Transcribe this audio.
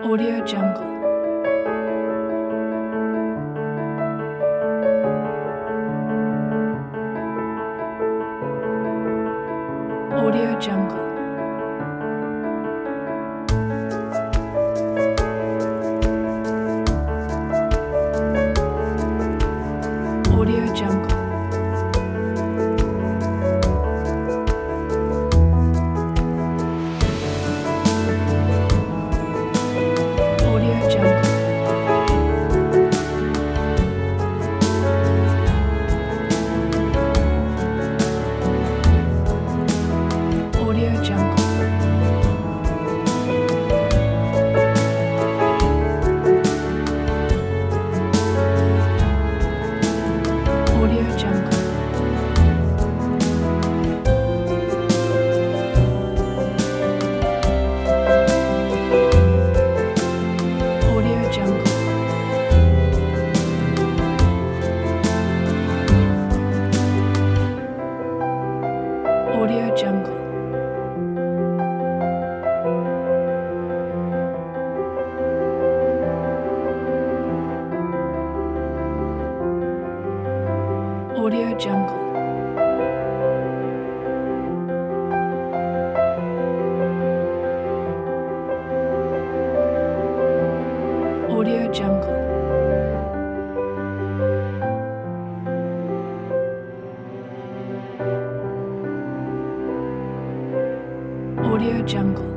Audio Jungle. Audio Jungle. Audio Jungle. Audio Jungle. Audio Jungle. Audio Jungle. Audio Jungle. Audio Jungle. Audio Jungle. Audio Jungle. Audio Jungle.